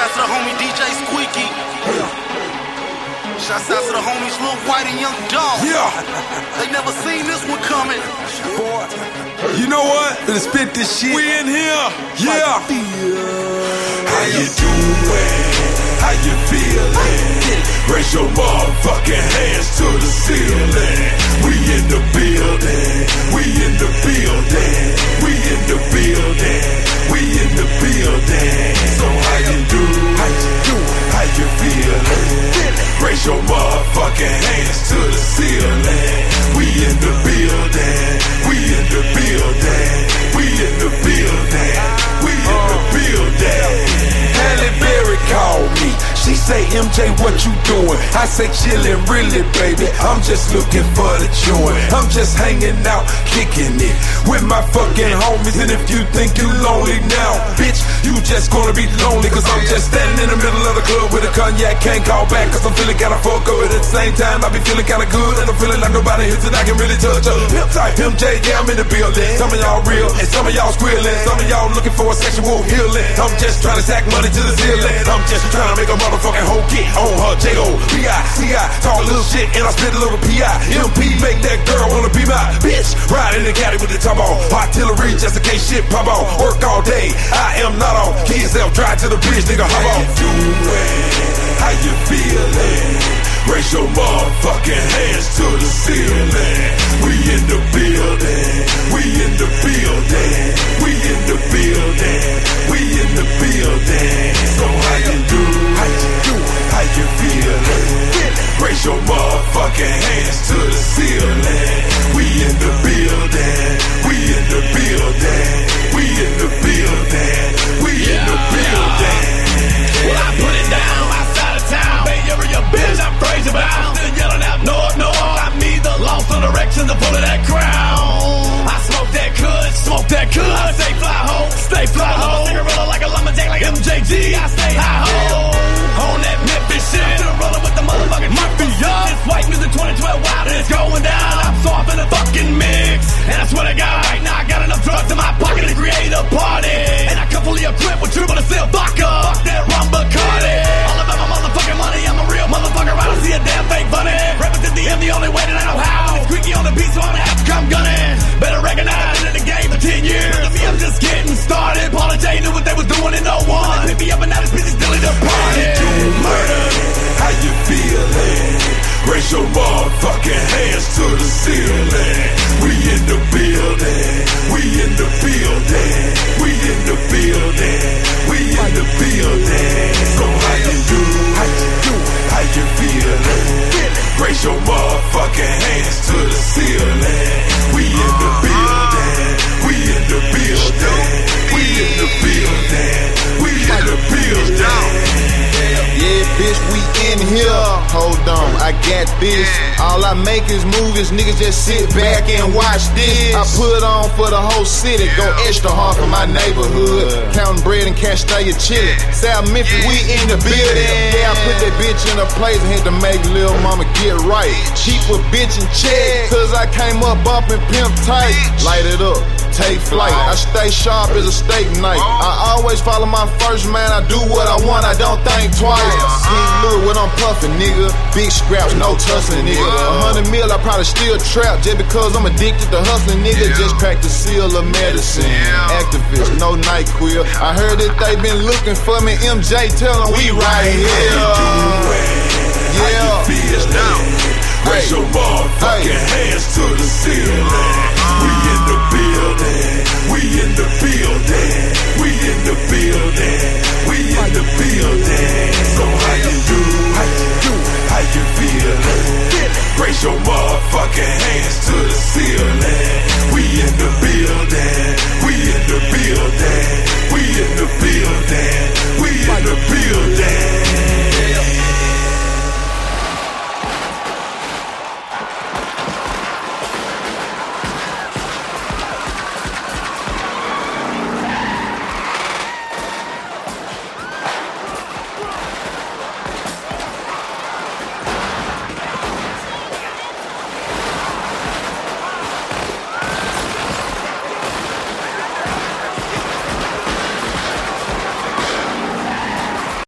out to the homie DJ Squeaky. Shouts out to the homies Lil White and Young Dog. Yeah. They never seen this one coming. Boy. You know what? Let's spit this shit. We in here. Yeah. How you doing? How you feeling? Raise your motherfucking hands to the ceiling. We in the building. We in the building. We in the building. We in the building. So how you doing? How you doing? How you feeling? Raise your motherfucking hands to the ceiling. We in the building. We in the building. We in the building. We in the building. Halle Berry called me. She say, MJ, what you doing? I say, chillin', really, baby. I'm just looking for the joy. I'm just hanging out, kicking it with my fucking homies. And if you think you lonely now, bitch, you just gonna be lonely. Cause I'm just standing in the middle of the club with a cognac. Can't call back cause I'm feeling kinda fucked up. At the same time, I be feeling kinda good. And I'm feeling like nobody here tonight can really touch her. Pimp type MJ, yeah, I'm in the building. Some of y'all real and some of y'all squealing. Some of y'all looking for a sexual healing. I'm just trying to stack money to the ceiling. I'm just trying to make a motherfucking hoe get on her. J-O-B-I-C-I. Talk a little shit and I spit a little P-I-M-P. Make that girl wanna be my bitch. Riding the caddy with the top on. Artillery just in case shit pop on. Work all day, I am not on. Key yourself, drive to the bridge, nigga, hop on. How you doing? How you feeling? Raise your motherfucking hands to the ceiling. We in the building. We in the building. We in the building. We in the building. So how you doing? How you doing? How you feeling? Raise your motherfucking hands to the ceiling. We in the building. We in the building. We in the building. We in the building. Well, I put it down outside of town. Bay Area bitch, I'm crazy bound. Still yelling out north, north. I'm neither lost on direction to pull of that crown. I smoke that good, smoke that good. I stay fly ho, stay fly ho. Cinderella like a lumberjack like MJG. I stay high ho. On that Memphis shit. Still rolling with the motherfucking mafia. This white music 2012 wild and it's going down. I'm so off in the fucking mix. And I swear to God, right now I got enough drugs in my pocket to create a party. And I come fully equipped with triple to sell vodka. Fuck that rum Bacardi. All about my motherfucking money. I'm a real motherfucker. I don't see a damn fake bunny. Represent the M the only way that I know how. It's Squeaky on the beat, so I'ma have to come gunning. Better recognize I've been in the game for 10 years. Look at me, I'm just getting started. Paula J knew what they was doing in 01. They pick me up and now this bitch is still in the party. Murder. How you feeling? Raise your motherfucking hands to the ceiling. We in the building. We in the building. We in the building. We in the building. So how you doing? How you doing? How you feeling? Raise your motherfucking hands to the ceiling. We in the building. We in the building. We in the building. We in the building. Yeah, bitch, we in here. Hold on, I got this. All I make is movies, niggas just sit back and watch this. I put on for the whole city, go extra hard for my neighborhood. Counting bread and cash, stay you chillin'. South Memphis, we in the building. Yeah, I put that bitch in her place and had to make lil' mama get right. Keep a bitch in check, cause I came up bumpin' pimp tight. Light it up. Take flight, I stay sharp as a steak knife. I always follow my first man, I do what I want, I don't think twice. King Lure, what I'm puffin', nigga. Big scraps, no tussling, nigga. 100 mil, I probably still trap just because I'm addicted to hustling, nigga. Just cracked the seal of medicine. Activist, no night queer. I heard that they been looking for me. MJ, tell them we right here. Yeah. Raise your motherfucking hands to the ceiling. We in the building. We in the building. We in the building.